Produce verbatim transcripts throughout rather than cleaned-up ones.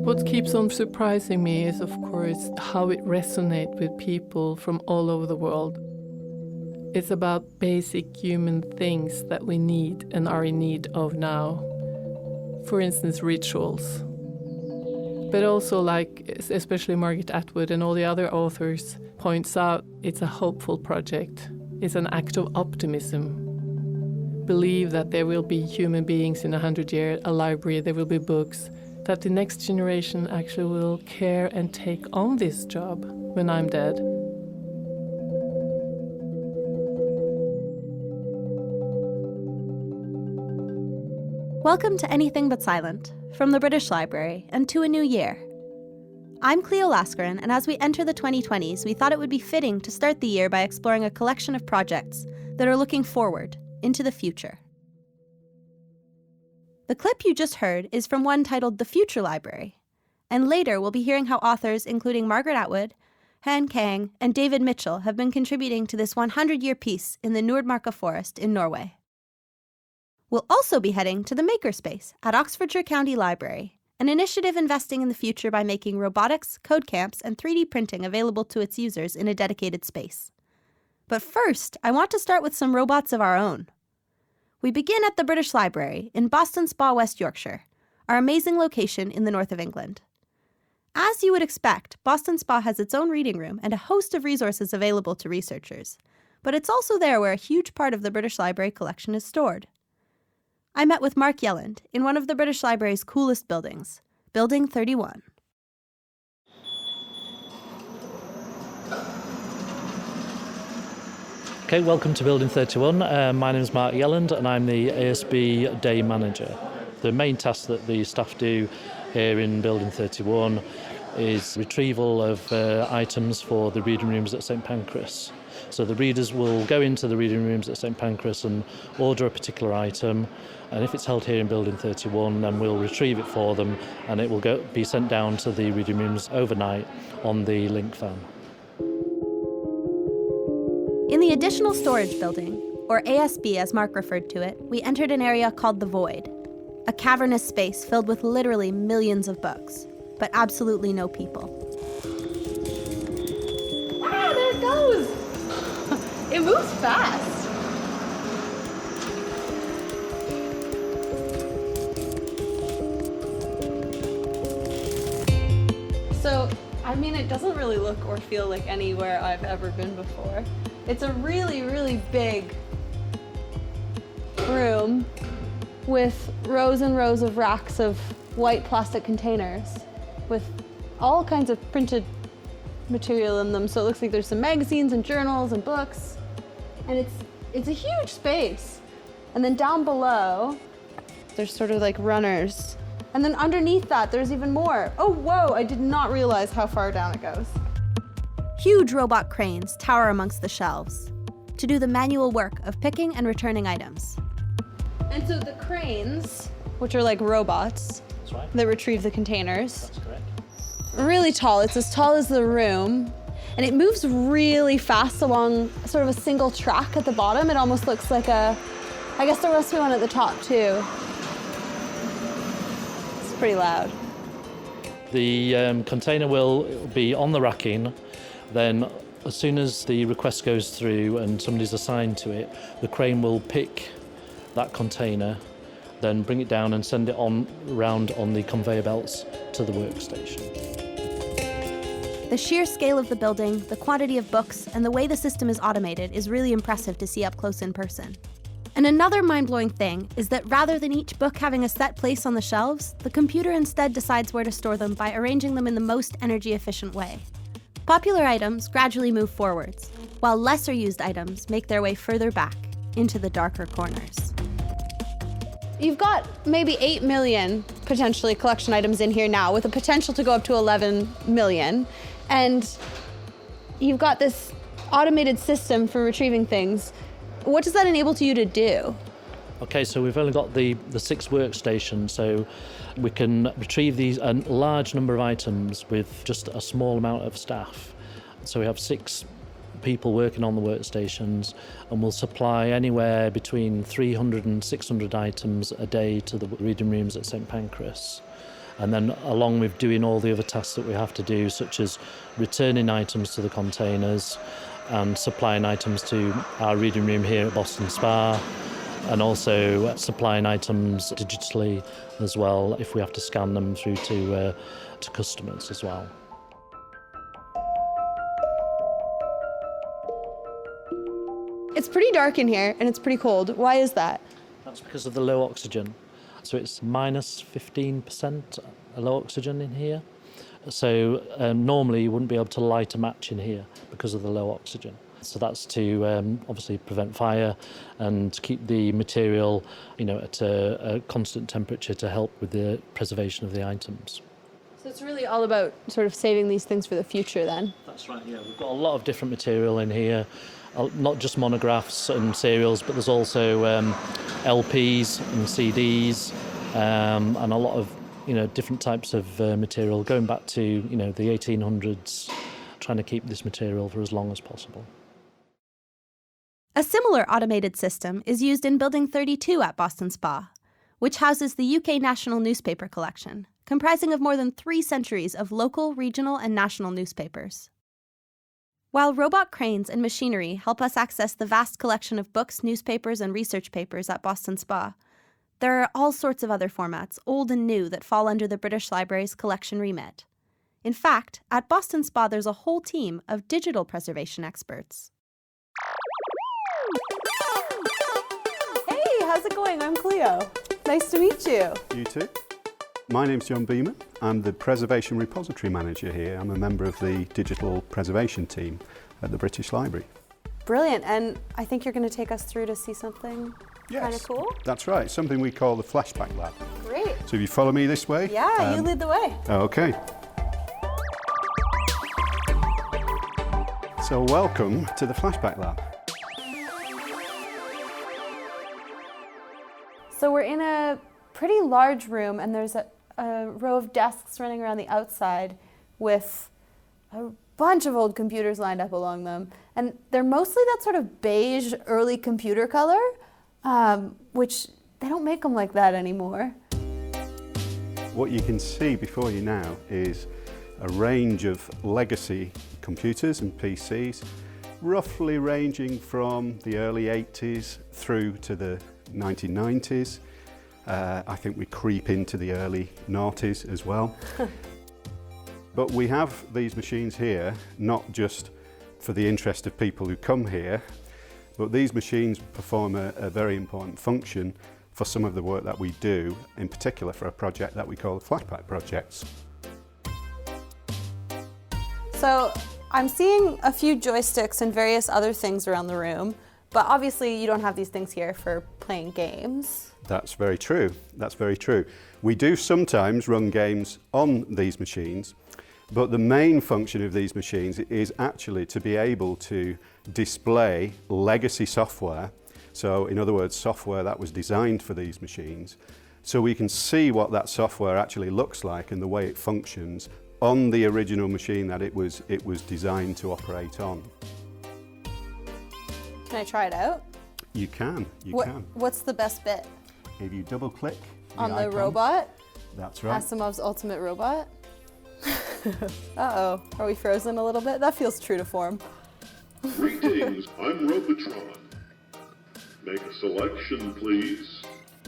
What keeps on surprising me is, of course, how it resonates with people from all over the world. It's about basic human things that we need and are in need of now. For instance, rituals. But also, like, especially Margaret Atwood and all the other authors points out, it's a hopeful project. It's an act of optimism. Believe that there will be human beings in a hundred years, a library, there will be books, that the next generation actually will care and take on this job when I'm dead. Welcome to Anything But Silent, from the British Library and to a new year. I'm Cleo Laskarin, and as we enter the twenty twenties, we thought it would be fitting to start the year by exploring a collection of projects that are looking forward into the future. The clip you just heard is from one titled The Future Library, and later we'll be hearing how authors including Margaret Atwood, Han Kang, and David Mitchell have been contributing to this hundred-year piece in the Nordmarka forest in Norway. We'll also be heading to the Makerspace at Oxfordshire County Library, an initiative investing in the future by making robotics, code camps, and three D printing available to its users in a dedicated space. But first, I want to start with some robots of our own. We begin at the British Library in Boston Spa, West Yorkshire, our amazing location in the north of England. As you would expect, Boston Spa has its own reading room and a host of resources available to researchers, but it's also there where a huge part of the British Library collection is stored. I met with Mark Yelland in one of the British Library's coolest buildings, Building thirty-one. Okay, welcome to Building thirty-one. Uh, my name is Mark Yelland and I'm the A S B Day Manager. The main task that the staff do here in Building thirty-one is retrieval of uh, items for the reading rooms at St Pancras. So the readers will go into the reading rooms at St Pancras and order a particular item, and if it's held here in Building thirty-one, then we'll retrieve it for them and it will go, be sent down to the reading rooms overnight on the link van. In the Additional Storage Building, or A S B as Mark referred to it, we entered an area called the Void, a cavernous space filled with literally millions of books, but absolutely no people. Ah, there it goes! It moves fast. So, I mean, it doesn't really look or feel like anywhere I've ever been before. It's a really, really big room with rows and rows of racks of white plastic containers with all kinds of printed material in them. So it looks like there's some magazines and journals and books. And it's it's a huge space. And then down below, there's sort of like runners. And then underneath that, there's even more. Oh, whoa, I did not realize how far down it goes. Huge robot cranes tower amongst the shelves to do the manual work of picking and returning items. And so the cranes, which are like robots That's right. that retrieve the containers, That's correct. really tall. It's as tall as the room. And it moves really fast along sort of a single track at the bottom. It almost looks like a, I guess there must be one at the top too. It's pretty loud. The um, container will be on the racking. Then as soon as the request goes through and somebody's assigned to it, the crane will pick that container, then bring it down and send it on round on the conveyor belts to the workstation. The sheer scale of the building, the quantity of books, and the way the system is automated is really impressive to see up close in person. And another mind-blowing thing is that rather than each book having a set place on the shelves, the computer instead decides where to store them by arranging them in the most energy-efficient way. Popular items gradually move forwards, while lesser used items make their way further back into the darker corners. You've got maybe eight million potentially collection items in here now, with a potential to go up to eleven million. And you've got this automated system for retrieving things. What does that enable to you to do? Okay, so we've only got the, the six workstations, so we can retrieve these a large number of items with just a small amount of staff. So we have six people working on the workstations, and we'll supply anywhere between three hundred and six hundred items a day to the reading rooms at St Pancras. And then along with doing all the other tasks that we have to do, such as returning items to the containers and supplying items to our reading room here at Boston Spa, and also supplying items digitally as well if we have to scan them through to, uh, to customers as well. It's pretty dark in here and it's pretty cold. Why is that? That's because of the low oxygen. So it's minus fifteen percent low oxygen in here. So um, normally you wouldn't be able to light a match in here because of the low oxygen. So that's to um, obviously prevent fire and keep the material, you know, at a, a constant temperature to help with the preservation of the items. So it's really all about sort of saving these things for the future then? That's right, yeah. We've got a lot of different material in here, uh, not just monographs and serials, but there's also um, L Ps and C Ds um, and a lot of, you know, different types of uh, material going back to, you know, the eighteen hundreds, trying to keep this material for as long as possible. A similar automated system is used in Building thirty-two at Boston Spa, which houses the U K National Newspaper Collection, comprising of more than three centuries of local, regional, and national newspapers. While robot cranes and machinery help us access the vast collection of books, newspapers, and research papers at Boston Spa, there are all sorts of other formats, old and new, that fall under the British Library's collection remit. In fact, at Boston Spa there's a whole team of digital preservation experts. Hey, how's it going? I'm Cleo. Nice to meet you. You too. My name's John Beeman. I'm the Preservation Repository Manager here. I'm a member of the Digital Preservation team at the British Library. Brilliant. And I think you're going to take us through to see something Yes, kind of cool. that's right. Something we call the Flashback Lab. Great. So if you follow me this way. Yeah, you um, lead the way. Okay. So welcome to the Flashback Lab. So we're in a pretty large room and there's a, a row of desks running around the outside with a bunch of old computers lined up along them. And they're mostly that sort of beige early computer color, um, which they don't make them like that anymore. What you can see before you now is a range of legacy computers and P Cs, roughly ranging from the early eighties through to the nineteen nineties. Uh, I think we creep into the early noughties as well. But we have these machines here, not just for the interest of people who come here, but these machines perform a, a very important function for some of the work that we do, in particular for a project that we call the Flashback projects. So I'm seeing a few joysticks and various other things around the room, but obviously you don't have these things here for playing games. That's very true. That's very true. We do sometimes run games on these machines, but the main function of these machines is actually to be able to display legacy software. So in other words, software that was designed for these machines, so we can see what that software actually looks like and the way it functions on the original machine that it was, it was designed to operate on. Can I try it out? You can, you what, can. What's the best bit? If you double click On the icon, robot? That's right. Asimov's Ultimate Robot? Uh-oh, are we frozen a little bit? That feels true to form. Greetings, I'm Robotron. Make a selection, please.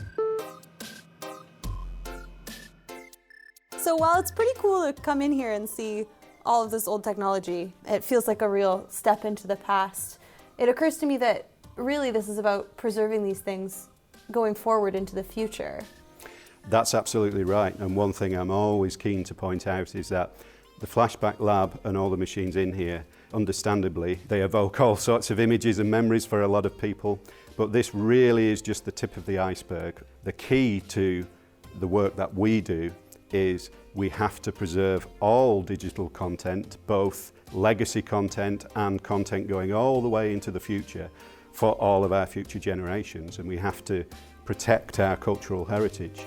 So while it's pretty cool to come in here and see all of this old technology, it feels like a real step into the past. It occurs to me that really this is about preserving these things going forward into the future. That's absolutely right. And one thing I'm always keen to point out is that the Flashback Lab and all the machines in here, understandably, they evoke all sorts of images and memories for a lot of people. But this really is just the tip of the iceberg. The key to the work that we do is we have to preserve all digital content, both legacy content and content going all the way into the future for all of our future generations. And we have to protect our cultural heritage.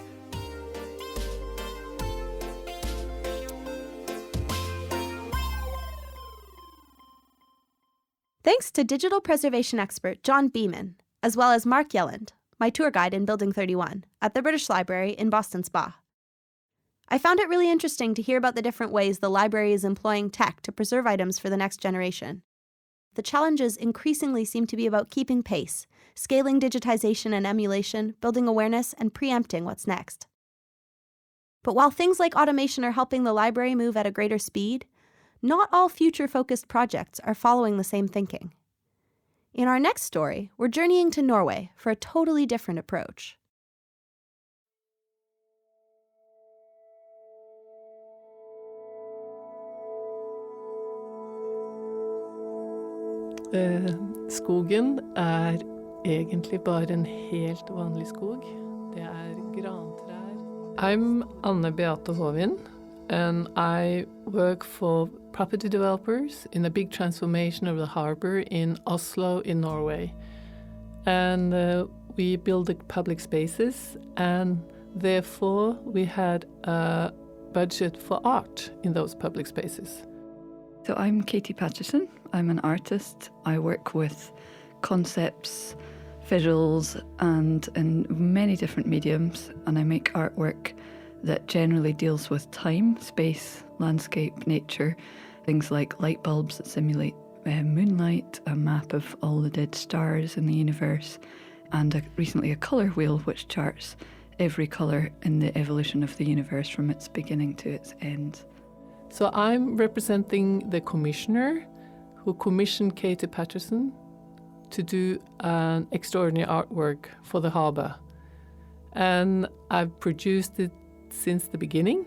Thanks to digital preservation expert John Beeman, as well as Mark Yelland, my tour guide in Building thirty-one, at the British Library in Boston Spa. I found it really interesting to hear about the different ways the library is employing tech to preserve items for the next generation. The challenges increasingly seem to be about keeping pace, scaling digitization and emulation, building awareness, and preempting what's next. But while things like automation are helping the library move at a greater speed, not all future-focused projects are following the same thinking. In our next story, we're journeying to Norway for a totally different approach. Eh, skogen er egentlig bare en helt vanlig skog. Det er grantrær. I'm Anne Beate Hovin, and I work for property developers in a big transformation of the harbor in Oslo in Norway. And uh, we build the public spaces, and therefore we had a budget for art in those public spaces. So I'm Katie Patterson. I'm an artist. I work with concepts, visuals, and in many different mediums, and I make artwork that generally deals with time, space, landscape, nature, things like light bulbs that simulate uh, moonlight, a map of all the dead stars in the universe, and a, recently a colour wheel which charts every colour in the evolution of the universe from its beginning to its end. So I'm representing the commissioner who commissioned Katie Patterson to do an extraordinary artwork for the harbour. And I've produced it since the beginning.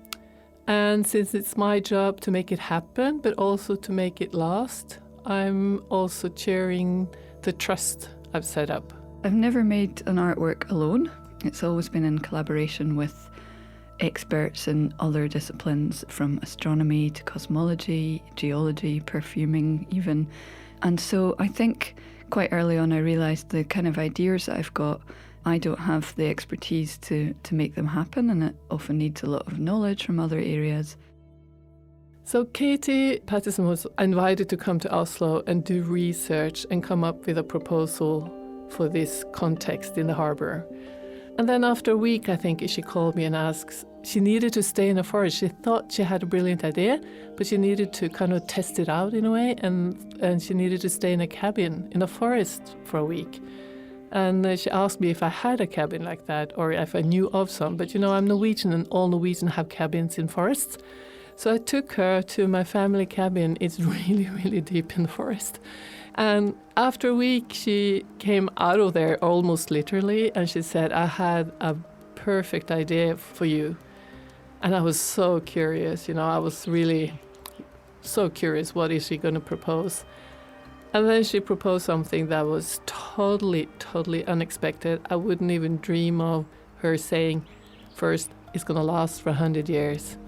And since it's my job to make it happen, but also to make it last, I'm also chairing the trust I've set up. I've never made an artwork alone. It's always been in collaboration with experts in other disciplines, from astronomy to cosmology, geology, perfuming even. And so I think quite early on I realised the kind of ideas that I've got, I don't have the expertise to, to make them happen, and it often needs a lot of knowledge from other areas. So Katie Patterson was invited to come to Oslo and do research and come up with a proposal for this context in the harbour. And then after a week, I think, she called me and asked, she needed to stay in a forest. She thought she had a brilliant idea, but she needed to kind of test it out in a way, and, and she needed to stay in a cabin in a forest for a week. And uh, she asked me if I had a cabin like that, or if I knew of some. But you know, I'm Norwegian, and all Norwegians have cabins in forests. So I took her to my family cabin. It's really, really deep in the forest. And after a week, she came out of there almost literally, and she said, I had a perfect idea for you. And I was so curious, you know, I was really so curious, what is she going to propose? And then she proposed something that was totally, totally unexpected. I wouldn't even dream of her saying, first, it's going to last for one hundred years.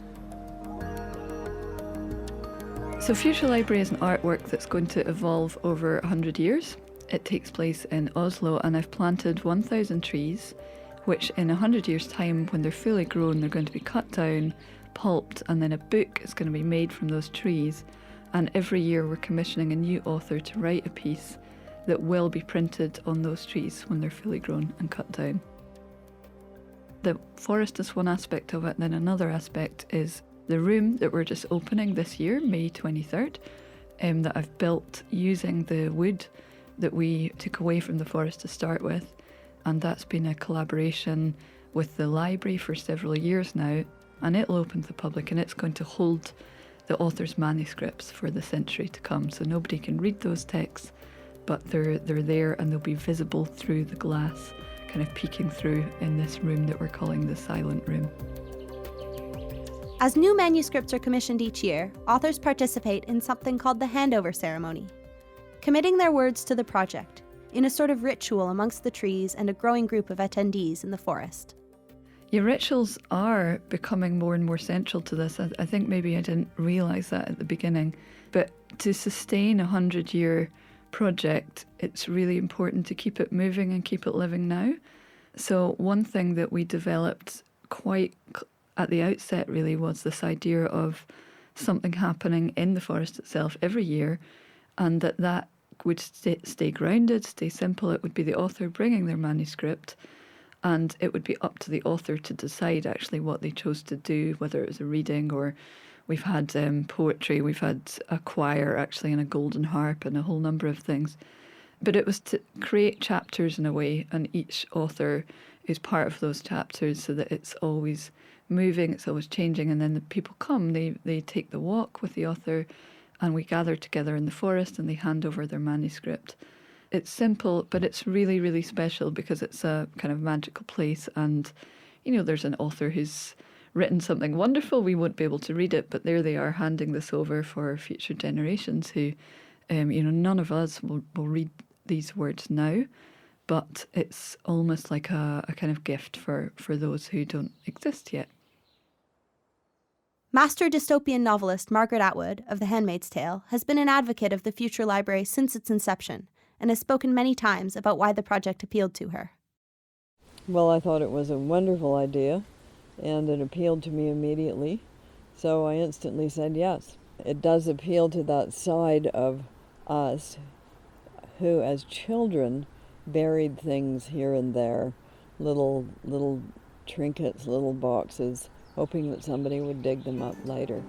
So Future Library is an artwork that's going to evolve over one hundred years. It takes place in Oslo, and I've planted one thousand trees, which in one hundred years' time, when they're fully grown, they're going to be cut down, pulped, and then a book is going to be made from those trees. And every year we're commissioning a new author to write a piece that will be printed on those trees when they're fully grown and cut down. The forest is one aspect of it, and then another aspect is the room that we're just opening this year, May twenty-third, um, that I've built using the wood that we took away from the forest to start with. And that's been a collaboration with the library for several years now. And it'll open to the public, and it's going to hold the author's manuscripts for the century to come. So nobody can read those texts, but they're, they're there, and they'll be visible through the glass, kind of peeking through in this room that we're calling the Silent Room. As new manuscripts are commissioned each year, authors participate in something called the handover ceremony, committing their words to the project in a sort of ritual amongst the trees and a growing group of attendees in the forest. Your rituals are becoming more and more central to this. I, I think maybe I didn't realise that at the beginning, but to sustain a hundred-year project, it's really important to keep it moving and keep it living now. So one thing that we developed quite at the outset really was this idea of something happening in the forest itself every year, and that that would stay, stay grounded, stay simple. It would be the author bringing their manuscript, and it would be up to the author to decide actually what they chose to do, whether it was a reading or we've had um, poetry, we've had a choir actually and a golden harp and a whole number of things. But it was to create chapters in a way, and each author is part of those chapters so that it's always moving, it's always changing, and then the people come, they, they take the walk with the author, and we gather together in the forest and they hand over their manuscript. It's simple, but it's really, really special because it's a kind of magical place, and, you know, there's an author who's written something wonderful, we won't be able to read it, but there they are handing this over for future generations who, um, you know, none of us will, will read these words now, but it's almost like a, a kind of gift for, for those who don't exist yet. Master dystopian novelist Margaret Atwood of The Handmaid's Tale has been an advocate of the Future Library since its inception and has spoken many times about why the project appealed to her. Well, I thought it was a wonderful idea, and it appealed to me immediately, so I instantly said yes. It does appeal to that side of us who, as children, buried things here and there, little little trinkets, little boxes, hoping that somebody would dig them up later.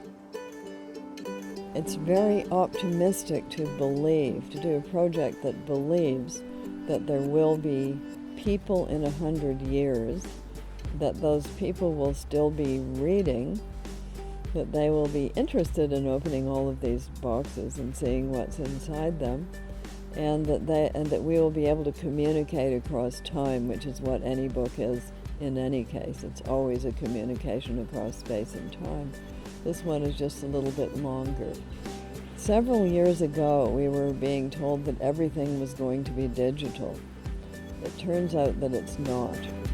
It's very optimistic to believe, to do a project that believes that there will be people in a hundred years, that those people will still be reading, that they will be interested in opening all of these boxes and seeing what's inside them, and that they and that we will be able to communicate across time, which is what any book is in any case. It's always a communication across space and time. This one is just a little bit longer. Several years ago, we were being told that everything was going to be digital. It turns out that it's not.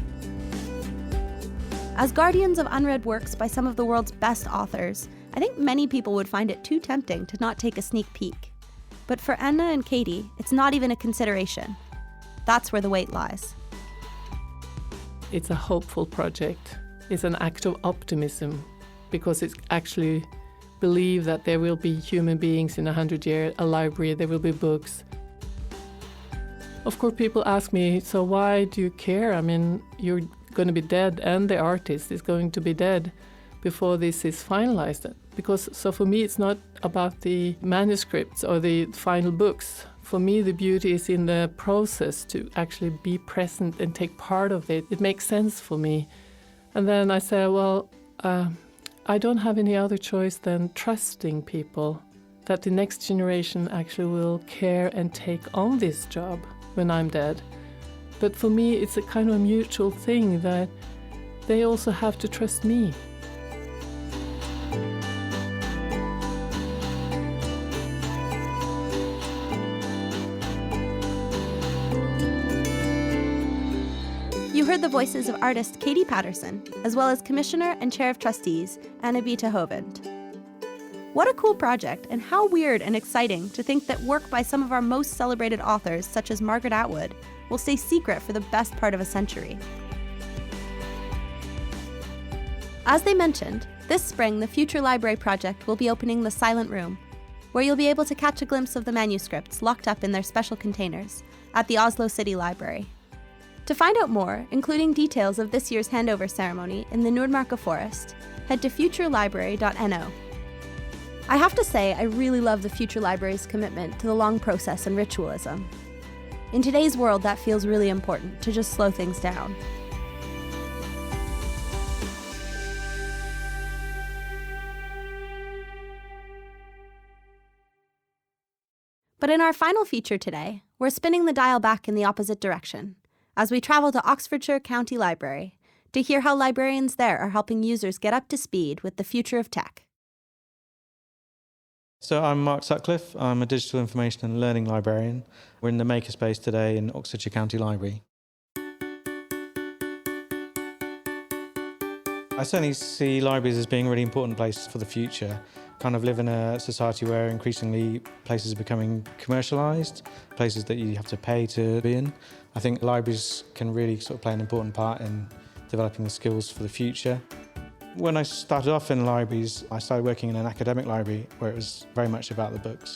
As guardians of unread works by some of the world's best authors, I think many people would find it too tempting to not take a sneak peek. But for Anna and Katie, it's not even a consideration. That's where the weight lies. It's a hopeful project. It's an act of optimism because it's actually believe that there will be human beings in a hundred years, a library, there will be books. Of course, people ask me, so why do you care? I mean, you're going to be dead and the artist is going to be dead before this is finalized. Because, so for me, it's not about the manuscripts or the final books. For me, the beauty is in the process to actually be present and take part of it. It makes sense for me. And then I say, well, uh, I don't have any other choice than trusting people that the next generation actually will care and take on this job when I'm dead. But for me, it's a kind of a mutual thing that they also have to trust me. You heard the voices of artist Katie Patterson, as well as Commissioner and Chair of Trustees, Anna-Bita Hovand. What a cool project, and how weird and exciting to think that work by some of our most celebrated authors, such as Margaret Atwood, will stay secret for the best part of a century. As they mentioned, this spring the Future Library Project will be opening the Silent Room, where you'll be able to catch a glimpse of the manuscripts locked up in their special containers at the Oslo City Library. To find out more, including details of this year's handover ceremony in the Nordmarka Forest, head to future library dot n o. I have to say, I really love the Future Library's commitment to the long process and ritualism. In today's world, that feels really important, to just slow things down. But in our final feature today, we're spinning the dial back in the opposite direction, as we travel to Oxfordshire County Library to hear how librarians there are helping users get up to speed with the future of tech. So I'm Mark Sutcliffe. I'm a digital information and learning librarian. We're in the makerspace today in Oxfordshire County Library. I certainly see libraries as being a really important place for the future. Kind of live in a society where increasingly places are becoming commercialised, places that you have to pay to be in. I think libraries can really sort of play an important part in developing the skills for the future. When I started off in libraries, I started working in an academic library where it was very much about the books.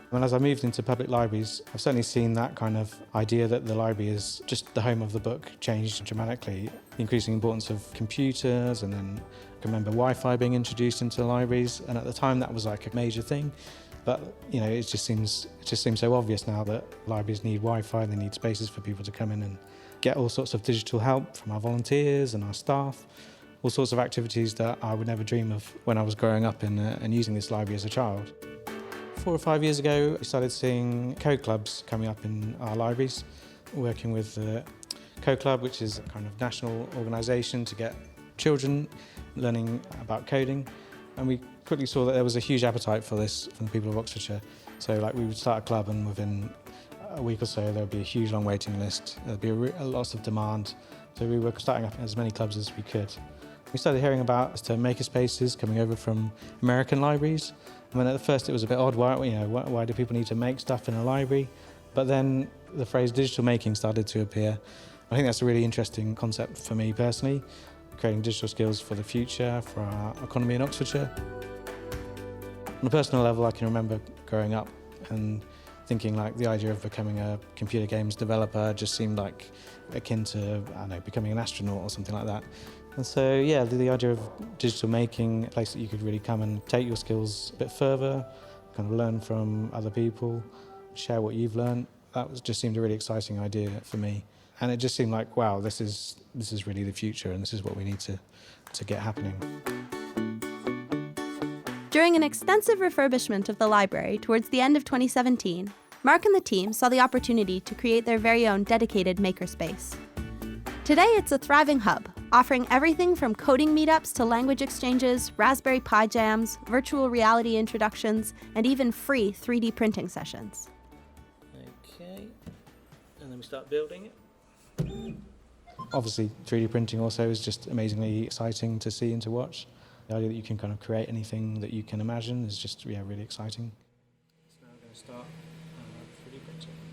And as I moved into public libraries, I've certainly seen that kind of idea that the library is just the home of the book changed dramatically. The increasing importance of computers, and then I can remember Wi-Fi being introduced into libraries, and at the time that was like a major thing. But you know, it just seems it just seems so obvious now that libraries need Wi-Fi, they need spaces for people to come in and get all sorts of digital help from our volunteers and our staff, all sorts of activities that I would never dream of when I was growing up in, uh, and using this library as a child. Four or five years ago, I started seeing code clubs coming up in our libraries, working with the Code Club, which is a kind of national organisation to get children learning about coding. And we quickly saw that there was a huge appetite for this from the people of Oxfordshire. So like we would start a club, and within a week or so there would be a huge long waiting list. There'd be a, re- a lots of demand. So we were starting up as many clubs as we could. We started hearing about makerspaces coming over from American libraries. I mean, at first it was a bit odd. Why, you know, why, why do people need to make stuff in a library? But then the phrase digital making started to appear. I think that's a really interesting concept for me personally, creating digital skills for the future, for our economy in Oxfordshire. On a personal level, I can remember growing up and thinking like the idea of becoming a computer games developer just seemed like akin to, I don't know, becoming an astronaut or something like that. And so, yeah, the, the idea of digital making, a place that you could really come and take your skills a bit further, kind of learn from other people, share what you've learned, that was, just seemed a really exciting idea for me. And it just seemed like, wow, this is this is really the future, and this is what we need to, to get happening. During an extensive refurbishment of the library towards the end of twenty seventeen, Mark and the team saw the opportunity to create their very own dedicated makerspace. Today, it's a thriving hub, offering everything from coding meetups to language exchanges, Raspberry Pi jams, virtual reality introductions, and even free three D printing sessions. Okay, and then we start building it. Obviously, three D printing also is just amazingly exciting to see and to watch. The idea that you can kind of create anything that you can imagine is just, yeah, really exciting. So now we're going to start uh, three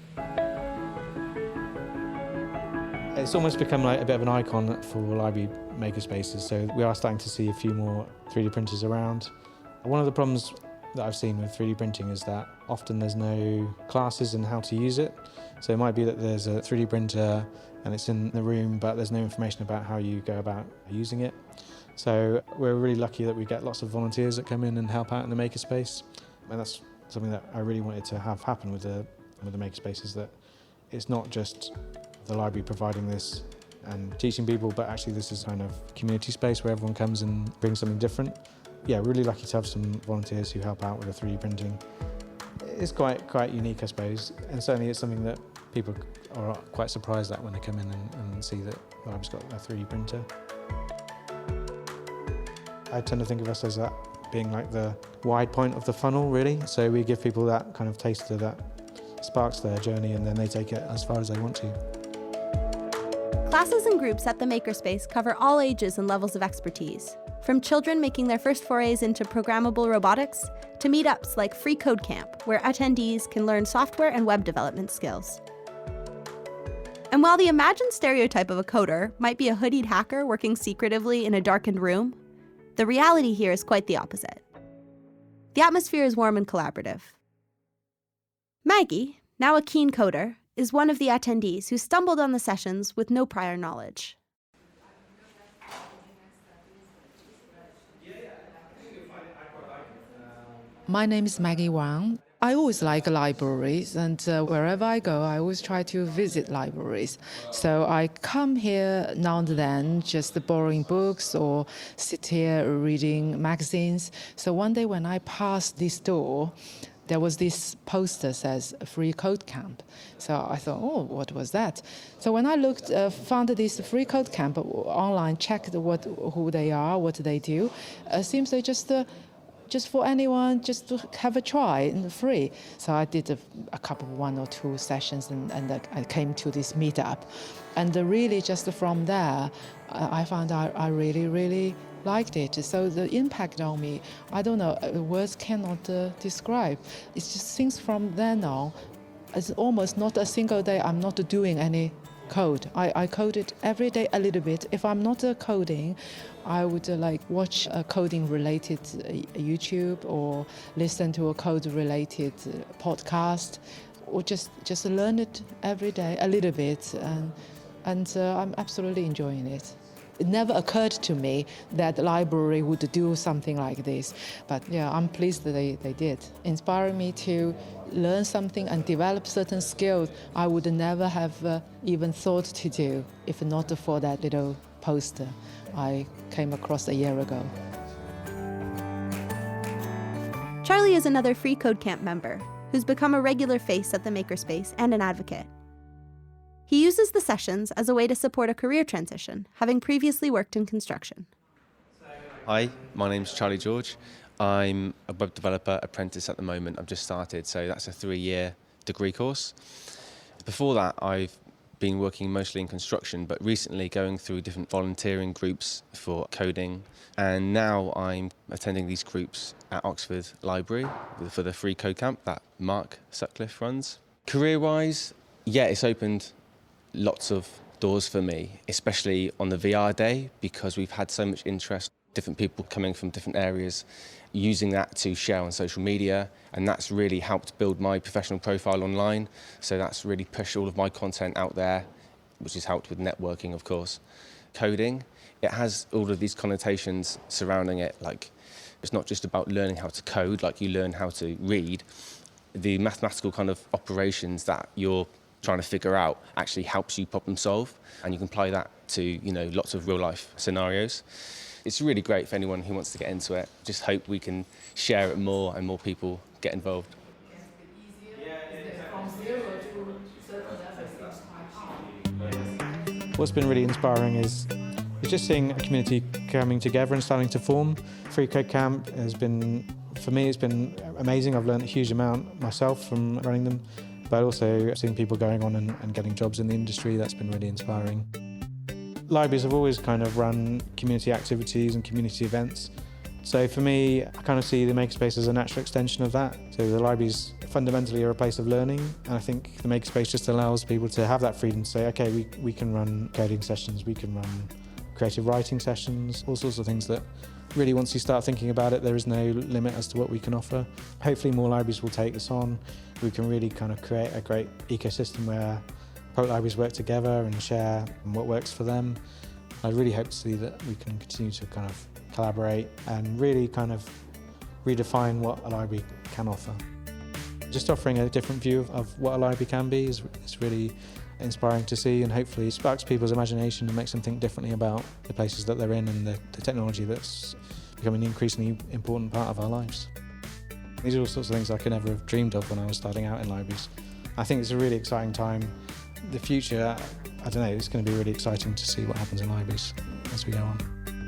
D printing. It's almost become like a bit of an icon for library makerspaces, so we are starting to see a few more three D printers around. One of the problems that I've seen with three D printing is that often there's no classes in how to use it. So it might be that there's a three D printer and it's in the room, but there's no information about how you go about using it. So we're really lucky that we get lots of volunteers that come in and help out in the makerspace. And that's something that I really wanted to have happen with the, with the makerspaces, that it's not just the library providing this and teaching people, but actually this is kind of community space where everyone comes and brings something different. Yeah, really lucky to have some volunteers who help out with the three D printing. It's quite quite unique, I suppose, and certainly it's something that people are quite surprised at when they come in and, and see that the library's got a three D printer. I tend to think of us as that being like the wide point of the funnel, really. So we give people that kind of taste of that sparks their journey, and then they take it as far as they want to. Classes and groups at the Makerspace cover all ages and levels of expertise, from children making their first forays into programmable robotics to meetups like Free Code Camp, where attendees can learn software and web development skills. And while the imagined stereotype of a coder might be a hoodied hacker working secretively in a darkened room, the reality here is quite the opposite. The atmosphere is warm and collaborative. Maggie, now a keen coder, is one of the attendees who stumbled on the sessions with no prior knowledge. My name is Maggie Wang. I always like libraries, and uh, wherever I go, I always try to visit libraries. So I come here now and then, just borrowing books or sit here reading magazines. So one day when I passed this door, there was this poster that says Free Code Camp. So I thought, oh, what was that? So when I looked, uh, found this Free Code Camp online, checked what who they are, what they do, it uh, seems they just uh, just for anyone, just to have a try and free. So I did a, a couple, one or two sessions, and, and I came to this meetup. And really just from there, I found I, I really, really liked it. So the impact on me, I don't know, words cannot uh, describe. It's just things from then on, it's almost not a single day I'm not doing any code. I, I coded every day a little bit. If I'm not uh, coding, I would uh, like watch a coding related uh, YouTube or listen to a code related uh, podcast, or just just learn it every day a little bit, and and uh, I'm absolutely enjoying it. It never occurred to me that the library would do something like this, but yeah, I'm pleased that they, they did. Inspiring me to learn something and develop certain skills I would never have uh, even thought to do if not for that little poster I came across a year ago. Charlie is another Free Code Camp member who's become a regular face at the Makerspace and an advocate. He uses the sessions as a way to support a career transition, having previously worked in construction. Hi, my name's Charlie George. I'm a web developer apprentice at the moment. I've just started, so that's a three-year degree course. Before that, I've been working mostly in construction, but recently going through different volunteering groups for coding. And now I'm attending these groups at Oxford Library for the Free Code Camp that Mark Sutcliffe runs. Career-wise, yeah, it's opened lots of doors for me, especially on the V R day, because we've had so much interest, different people coming from different areas, using that to share on social media, and that's really helped build my professional profile online. So that's really pushed all of my content out there, which has helped with networking, of course. Coding, it has all of these connotations surrounding it, like it's not just about learning how to code, like you learn how to read. The mathematical kind of operations that you're trying to figure out actually helps you problem solve, and you can apply that to, you know, lots of real life scenarios. It's really great for anyone who wants to get into it. Just hope we can share it more and more people get involved. What's been really inspiring is, is just seeing a community coming together and starting to form. Free Code Camp has been, for me, it's been amazing. I've learned a huge amount myself from running them, but also seeing people going on and, and getting jobs in the industry, that's been really inspiring. Libraries have always kind of run community activities and community events. So for me, I kind of see the Makerspace as a natural extension of that. So the libraries fundamentally are a place of learning, and I think the Makerspace just allows people to have that freedom to say, okay, we, we can run coding sessions, we can run creative writing sessions, all sorts of things that really, once you start thinking about it, there is no limit as to what we can offer. Hopefully more libraries will take this on. We can really kind of create a great ecosystem where public libraries work together and share what works for them. I really hope to see that we can continue to kind of collaborate and really kind of redefine what a library can offer. Just offering a different view of, of what a library can be is, is really inspiring to see, and hopefully sparks people's imagination and makes them think differently about the places that they're in and the, the technology that's becoming an increasingly important part of our lives. These are all sorts of things I could never have dreamed of when I was starting out in libraries. I think it's a really exciting time. The future, I don't know, it's going to be really exciting to see what happens in libraries as we go on.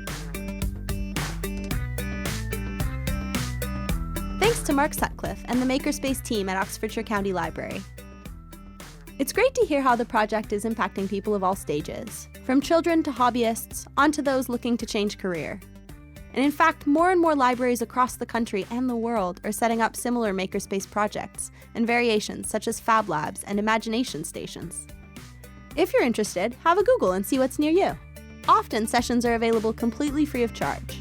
Thanks to Mark Sutcliffe and the Makerspace team at Oxfordshire County Library. It's great to hear how the project is impacting people of all stages, from children to hobbyists, on to those looking to change career. And in fact, more and more libraries across the country and the world are setting up similar Makerspace projects and variations such as Fab Labs and Imagination Stations. If you're interested, have a Google and see what's near you. Often, sessions are available completely free of charge.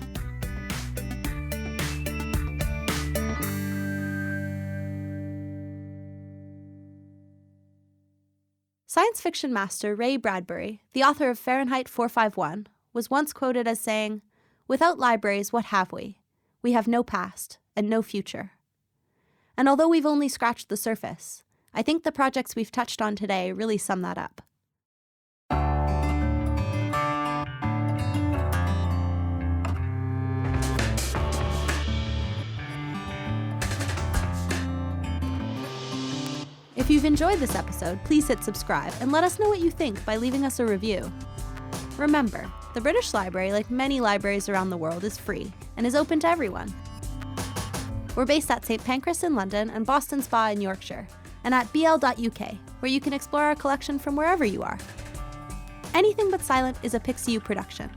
Science fiction master Ray Bradbury, the author of Fahrenheit four fifty-one, was once quoted as saying, "Without libraries, what have we? We have no past and no future." And although we've only scratched the surface, I think the projects we've touched on today really sum that up. If you've enjoyed this episode, please hit subscribe and let us know what you think by leaving us a review. Remember, the British Library, like many libraries around the world, is free and is open to everyone. We're based at Saint Pancras in London and Boston Spa in Yorkshire, and at b l dot u k, where you can explore our collection from wherever you are. Anything But Silent is a Pixiu production.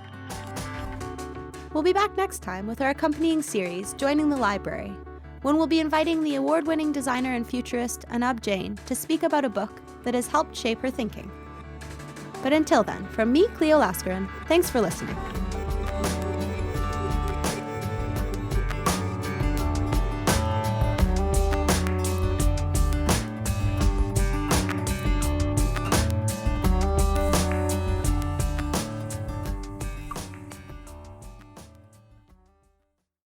We'll be back next time with our accompanying series, Joining the Library, when we'll be inviting the award-winning designer and futurist Anub Jain to speak about a book that has helped shape her thinking. But until then, from me, Cleo Laskarin, thanks for listening.